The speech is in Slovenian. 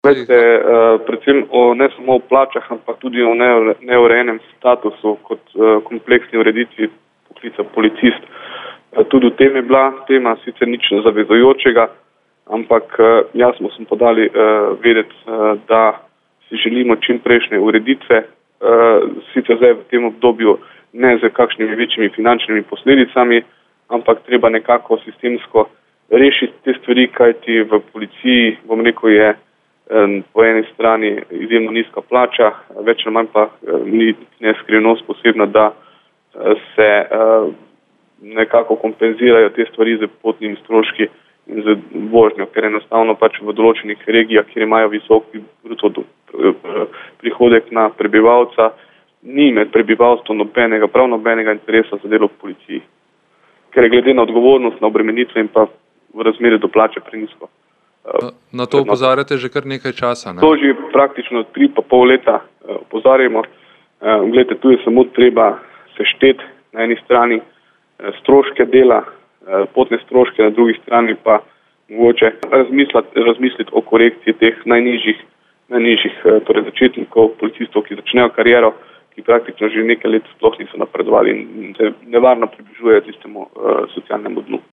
Predvsem ne samo o plačah, ampak tudi o neurejenem statusu kot kompleksni ureditvi poklica policist. Tudi v tem je bila tema, sicer nič zavezujočega, ampak jasno smo podali vedeti, da si želimo čim prejšnje ureditve, sicer zdaj v tem obdobju ne z kakšnimi večjimi finančnimi posledicami, ampak treba nekako sistemsko rešiti te stvari, kajti v policiji, bom rekel, je po eni strani izjemno nizka plača, več ali manj pa ni skrivnost posebna, da se nekako kompenzirajo te stvari z potnimi stroški in z vožnjo, ker enostavno pač v določenih regijah, kjer imajo visoki bruto prihodek na prebivalca, ni med prebivalstvom prav nobenega interesa za delo v policiji, ker je glede na odgovornost, na obremenitve in pa v razmerju do plače prenisko. Na to opozarjate že kar nekaj časa, ne? To že praktično 3,5 leta opozarjamo. Glede, tu je samo treba sešteti na eni strani stroške dela, potne stroške, na drugi strani pa mogoče razmisliti o korekciji teh najnižjih torej začetnikov, policistov, ki začnejo kariero, ki praktično že nekaj let sploh niso napredovali in se nevarno približujejo tistemu socialnemu dnu.